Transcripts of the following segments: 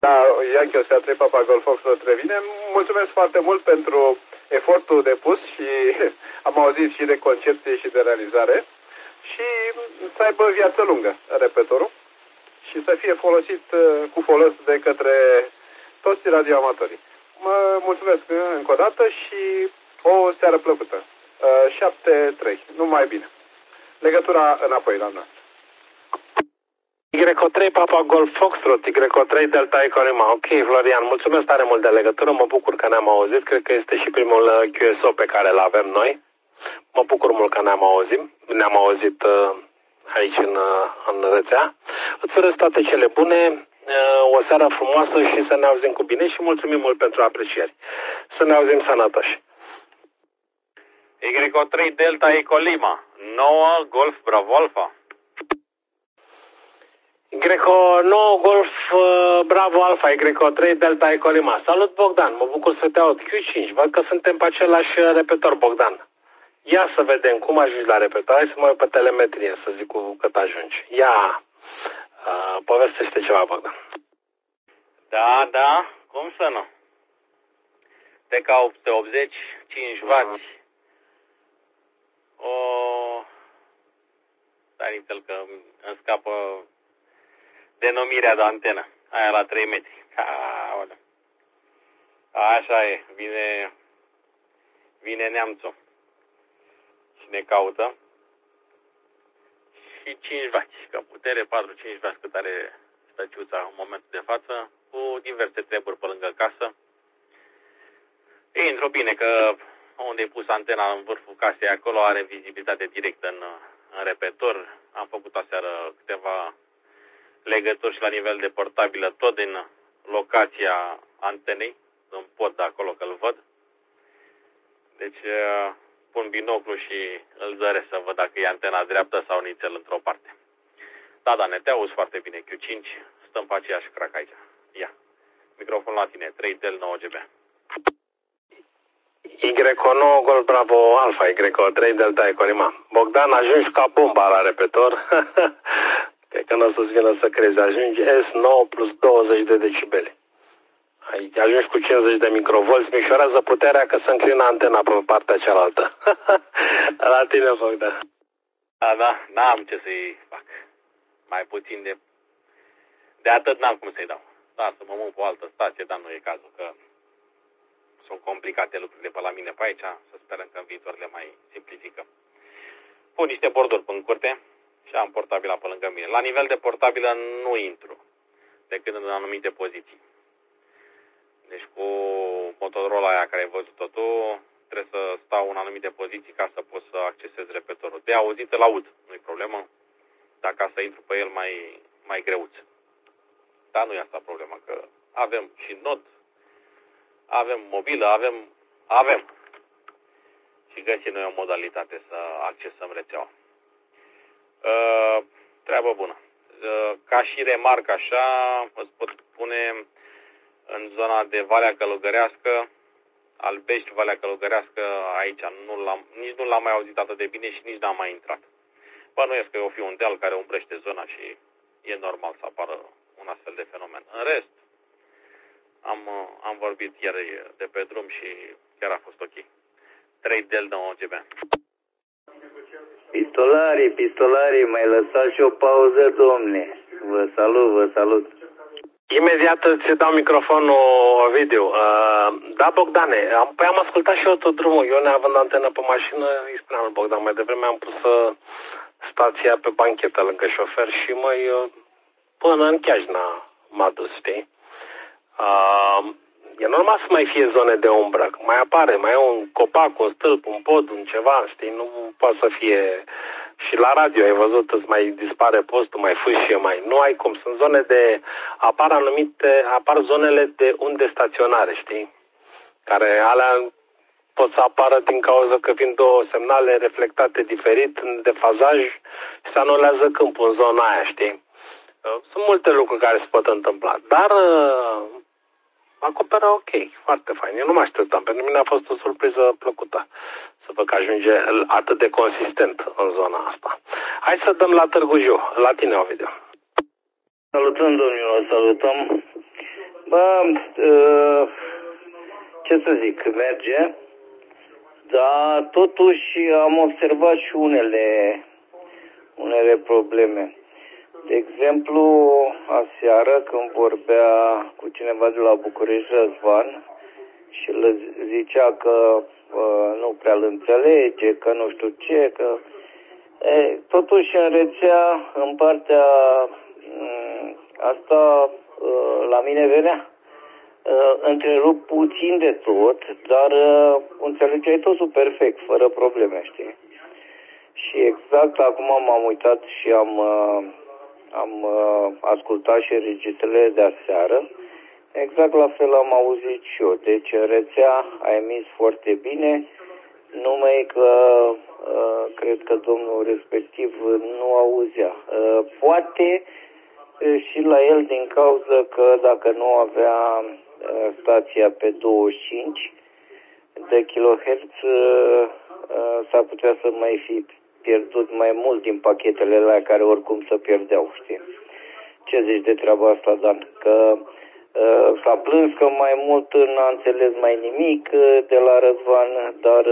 Da, Yankee Osea 3 Papa Golf Foxtrot revine. Mulțumesc foarte mult pentru efortul depus și am auzit și de concepție și de realizare și să aibă viață lungă repetorul și să fie folosit cu folos de către toți radioamatorii. Mă mulțumesc încă o dată și o seară plăcută. 7-3, numai bine. Legătura înapoi la noastră. Y3 Papa Golf Foxtrot, Y3 Delta Echo Lima. Ok, Florian, mulțumesc tare mult de legătură, mă bucur că ne-am auzit, cred că este și primul QSO pe care îl avem noi. Mă bucur mult că ne-am auzit aici în rețea. Îți urez toate cele bune, o seară frumoasă și să ne auzim cu bine și mulțumim mult pentru aprecieri. Să ne auzim sănătoși. Y3 Delta Echo Lima, 9 Golf Bravo Alpha. Y9 Golf Bravo Alpha, Y3 Delta Echo Lima. Salut, Bogdan, mă bucur să te aud. Q5, văd că suntem pe același repetor, Bogdan. Ia să vedem cum ajungi la repetor. Hai să mă uit pe telemetrie să zic cu cât ajungi. Ia, povestește ceva, Bogdan. Da, cum să nu? TK880, 5W. Stai nițel că îmi scapă denumirea de antenă. Aia la 3 metri. Aoleu. Așa e, vine neamțul și ne caută. Și 5W, ca putere, 4-5W cât are stăciuța în momentul de față, cu diverse treburi pe lângă casă. Intru bine că unde e pus antena în vârful casei, acolo are vizibilitate directă în repetor. Am făcut aseară câteva legături și la nivel de portabilă, tot din locația antenei, în pod de acolo că îl văd. Deci pun binoclu și îl zăresc să văd dacă e antena dreaptă sau nițel într-o parte. Da, ne te auzi foarte bine, Q5, stăm pe aceeași crac aici. Ia, microfon la tine, 3Tel 9GB. Y9 Golf Bravo Alpha, Y3 Delta Echo Lima. Bogdan, ajungi ca bomba la repetor. Cred că nu o să-ți vină să crezi. Ajungi S9 plus 20 de decibeli. Ajungi cu 50 de microvolți, micșorează puterea că se înclină antena pe partea cealaltă. La tine, Bogdan. Da, n-am ce să-i fac. Mai puțin de atât n-am cum să-i dau. Da, să mă mut pe o altă stație, dar nu e cazul, că sunt complicate lucrurile pe la mine pe aici. Să sperăm că în viitor le mai simplificăm. Pun niște borduri în curte și am portabila pe lângă mine. La nivel de portabilă nu intru, decât în anumite poziții. Deci cu Motorola aia care ai văzut-o tu, trebuie să stau în anumite poziții ca să pot să accesez repetorul. De auzit îl aud, nu-i problemă, dar ca să intru pe el mai greuț. Dar nu e asta problema, că avem și nod, avem mobilă, avem. Și găsim noi o modalitate să accesăm rețeaua. Treabă bună. Ca și remarcă așa, îți pot spune în zona de Valea Călugărească, Albești, Valea Călugărească, aici nici nu l-am mai auzit atât de bine și nici n-am mai intrat. Bănuiesc că o fi un deal care umbrește zona și e normal să apară un astfel de fenomen. În rest, am vorbit ieri de pe drum și chiar a fost ok. 3 Del 9GB. Pistolarii, mai lăsați și o pauză, domne. Vă salut. Imediat îți dau microfonul, Ovidiu. Da, Bogdane, am ascultat și eu tot drumul. Eu, neavând antenă pe mașină, îi spuneam lui Bogdan, mai devreme am pus stația pe banchetă lângă șofer și până în Chiajna m-a dus, știi? E normal să mai fie zone de umbră. Mai apare, mai e un copac, un stâlp, un pod, un ceva, știi? Nu poate să fie... Și la radio, ai văzut, îți mai dispare postul, mai fâșie, nu ai cum. Sunt zone de... Apar zonele de unde staționare, știi? Care alea pot să apară din cauza că vin două semnale reflectate diferit, de fazaj, și se anulează câmpul în zona aia, știi? Sunt multe lucruri care se pot întâmpla, dar acoperă ok, foarte fain. Eu nu mă așteptam, pentru mine a fost o surpriză plăcută să văd că ajunge atât de consistent în zona asta. Hai să dăm la Târgu Jiu, la tine, Ovidiu. Salutăm, domnilor, salutăm. Ce să zic, merge, dar totuși am observat și unele probleme. De exemplu, aseară când vorbea cu cineva de la București, Răzvan, și le zicea că nu prea îl înțelege, că nu știu ce, că... totuși în rețea, în partea asta, la mine venea. Întrerup puțin de tot, dar înțelegeai totul perfect, fără probleme, știi? Și exact acum m-am uitat și am ascultat și registrele de aseară. Exact la fel am auzit și eu. Deci rețea a emis foarte bine, numai că cred că domnul respectiv nu auzea. Poate și la el din cauza că dacă nu avea stația pe 25 de kHz, s-ar putea să mai fi pierdut mai mult din pachetele alea care oricum se pierdeau, știi? Ce zici de treaba asta, Dan? Că s-a plâns că mai mult n-a înțeles mai nimic de la Răzvan, dar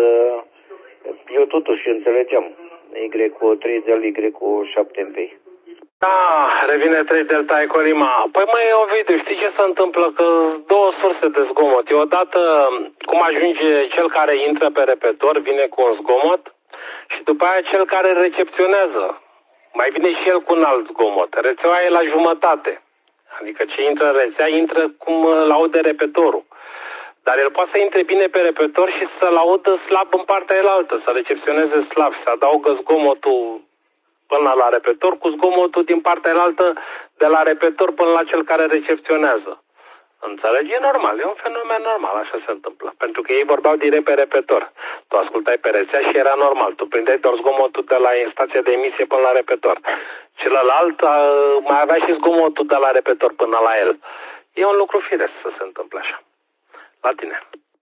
eu totuși înțelegeam Y3 de Y7MP. Da, revine 3 Delta Eco Lima. Păi măi, Ovidiu, știi ce se întâmplă? Că două surse de zgomot. E odată cum ajunge cel care intră pe repetor, vine cu un zgomot, și după aia cel care recepționează. Mai vine și el cu un alt zgomot. Rețeaua e la jumătate. Adică ce intră în rețea, intră cum l-aude repetorul. Dar el poate să intre bine pe repetor și să-l audă slab în partea elaltă, să recepționeze slab, să adaugă zgomotul până la repetor cu zgomotul din partea elaltă de la repetor până la cel care recepționează. Înțelegi? E normal, e un fenomen normal, așa se întâmplă. Pentru că ei vorbeau direct pe repetor. Tu ascultai pe rețea și era normal. Tu prindeai doar zgomotul de la stația de emisie până la repetor. Celălalt mai avea și zgomotul de la repetor până la el. E un lucru firesc să se întâmple așa. La tine.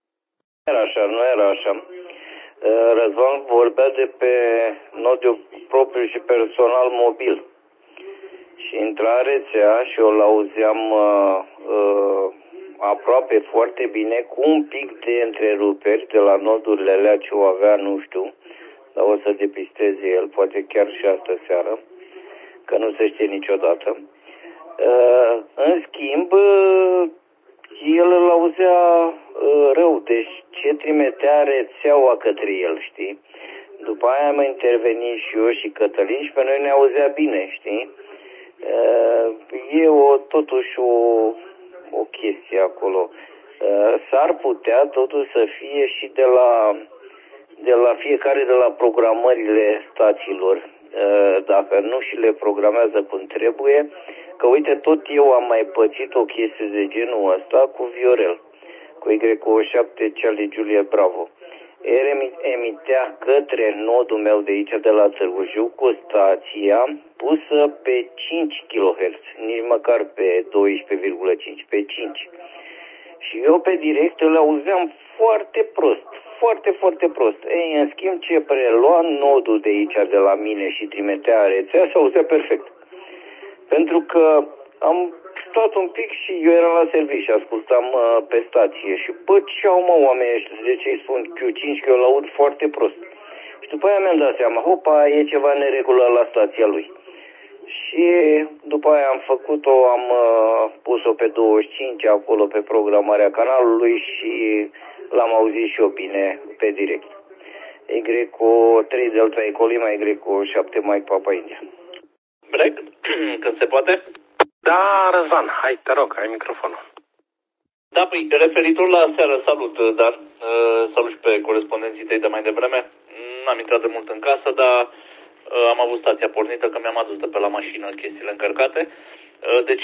Nu era așa. Răzvan vorbea de pe nodul propriu și personal mobil. Și intra în rețea și o l-auzeam aproape foarte bine, cu un pic de întreruperi de la nodurile alea ce o avea, nu știu, dar o să depisteze el, poate chiar și astă seară, că nu se știe niciodată. În schimb, el îl auzea rău, deci ce trimitea rețeaua către el, știi? După aia am intervenit și eu și Cătălin și pe noi ne auzea bine, știi? E totuși o chestie acolo. S-ar putea totuși să fie și de la fiecare de la programările stațiilor, dacă nu și le programează cum trebuie, că uite, tot eu am mai pățit o chestie de genul ăsta cu Viorel, cu Y7 Charlie Juliet Bravo. El emitea către nodul meu de aici, de la Târgu Jiu, cu stația pusă pe 5 kHz, nici măcar pe 12,5, pe 5. Și eu pe direct îl auzeam foarte prost, foarte, foarte prost. Ei, în schimb, ce prelua nodul de aici, de la mine și trimitea rețea, se auzea perfect. Pentru că am stat un pic și eu eram la serviciu și ascultam pe stație și ce au oamenii ăștia, de ce îi spun Q5, că eu l-aud foarte prost. Și după aia mi-am dat seama, hopa, e ceva neregulă la stația lui. Și după aia am făcut-o, am pus-o pe 25 acolo pe programarea canalului și l-am auzit și eu bine pe direct. Y3 Delta Eco Lima, Y7 Mike Papa India. Break? Când se poate? Da, Răzvan, hai, te rog, ai microfonul. Da, păi, referitor la seară, salut, dar salut și pe corespondenții tăi de mai devreme. N-am intrat de mult în casă, dar am avut stația pornită, că mi-am adus de pe la mașină chestiile încărcate. Deci,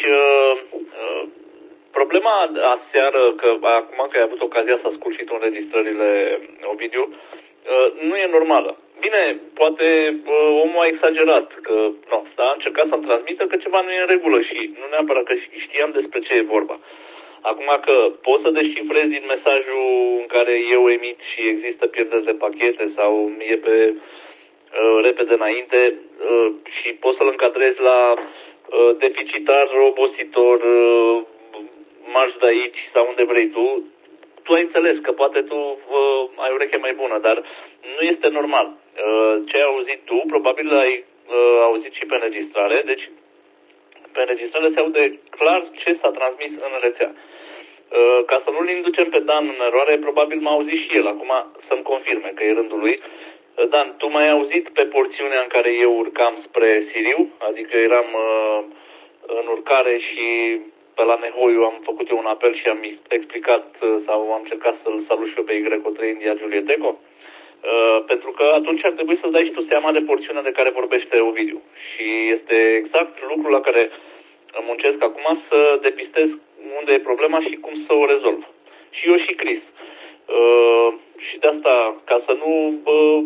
problema aseară, că acum că ai avut ocazia să ascult și tu înregistrările, Ovidiu, nu e normală. Bine, poate omul a exagerat, că a încercat să-mi transmită că ceva nu e în regulă și nu neapărat că știam despre ce e vorba. Acum că poți să descifrezi din mesajul în care eu emit și există pierderi de pachete sau e pe repede înainte și poți să-l încadrezi la deficitar, obositor, marși de aici sau unde vrei tu, tu ai înțeles că poate tu ai ureche mai bună, dar nu este normal. Ce ai auzit tu, probabil ai auzit și pe înregistrare, deci pe înregistrare se aude clar ce s-a transmis în rețea. Ca să nu-l inducem pe Dan în eroare, probabil m-a auzit și el. Acum să-mi confirme că e rândul lui. Dan, tu m-ai auzit pe porțiunea în care eu urcam spre Siriu? Adică eram în urcare și pe la Nehoiu am făcut eu un apel și am explicat sau am încercat să-l salut și eu pe Y3 India Juliet Eco? Pentru că atunci ar trebui să-ți dai și tu seama de porțiunea de care vorbește Ovidiu. Și este exact lucrul la care muncesc acum, să depistez unde e problema și cum să o rezolv. Și eu și Chris. Și de asta, ca să nu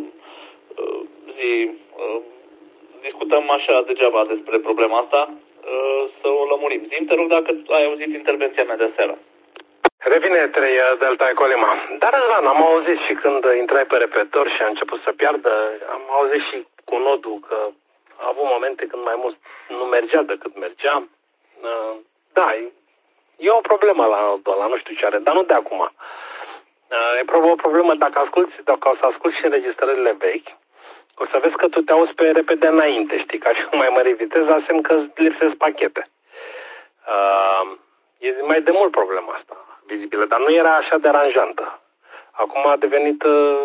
discutăm așa degeaba despre problema asta, să o lămurim. Zi-mi, te rog, dacă ai auzit intervenția mea de seară. Revine 3 Delta Ecolima. Dar, Răzvan, am auzit și când intrai pe repetor și a început să piardă, am auzit și cu nodul că a avut momente când mai mult nu mergea decât mergea. Da, e o problemă la nodul ăla, nu știu ce are, dar nu de acum. E o problemă dacă o să asculti și înregistrările vechi, o să vezi că tu te auzi pe repede înainte, știi, ca și cum mai mări viteza, semn că îți lipsesc pachete. E mai de mult problema asta vizibilă, dar nu era așa deranjantă. Acum a devenit,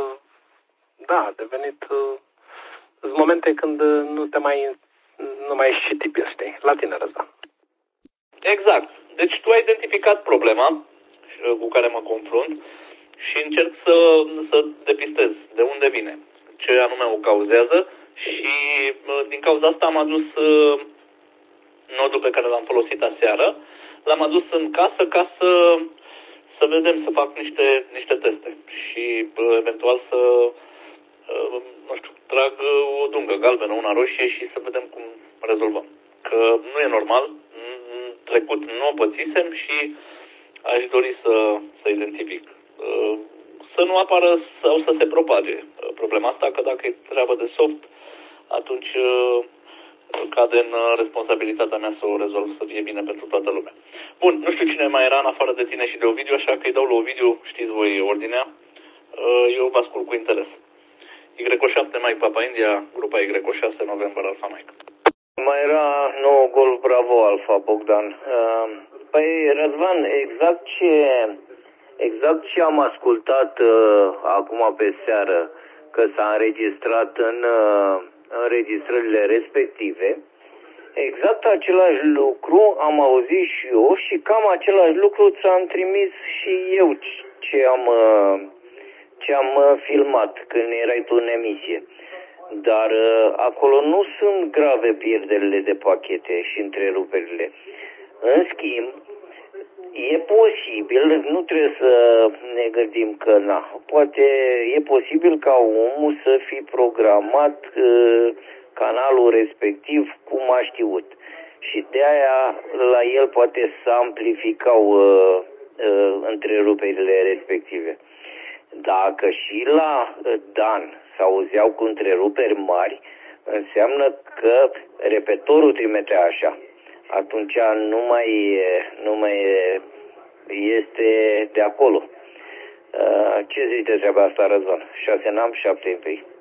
sunt momente când nu mai ești citibil, știi? La tine, Răzvan. Exact. Deci tu ai identificat problema cu care mă confrunt și încerc să depistez de unde vine, ce anume o cauzează și din cauza asta am adus nodul pe care l-am folosit aseară, l-am adus în casă ca să vedem, să fac niște teste și eventual să, nu știu, trag o dungă galbenă, una roșie și să vedem cum rezolvăm. Că nu e normal, în trecut nu o pățisem și aș dori să identific. Să nu apară sau să se propage problema asta, că dacă e treabă de soft, atunci cade în responsabilitatea mea să o rezolv să fie bine pentru toată lumea. Bun, nu știu cine mai era în afară de tine și de Ovidiu, așa că îi dau lui Ovidiu, știți voi ordinea, eu vă ascult cu interes. Y7 Mike Papa India, grupa Y6 November Alpha Mike. Mai era nou Golf Bravo Alpha Bogdan. Păi, Răzvan, exact ce am ascultat acum pe seară, că s-a înregistrat în înregistrările respective, exact același lucru am auzit și eu și cam același lucru ți-am trimis și eu ce am filmat când erai tu în emisie. Dar acolo nu sunt grave pierderile de pachete și întreruperile. În schimb, e posibil, nu trebuie să ne gândim că poate e posibil ca omul să fi programat canalul respectiv cum a știut. Și de aia la el poate să amplificau întreruperile respective. Dacă și la Dan s-auzeau cu întreruperi mari, înseamnă că repetorul trimitea așa. Atunci nu mai este de acolo. Ce zici de treaba asta, Răzvan? 6 n-am, 7 întâi.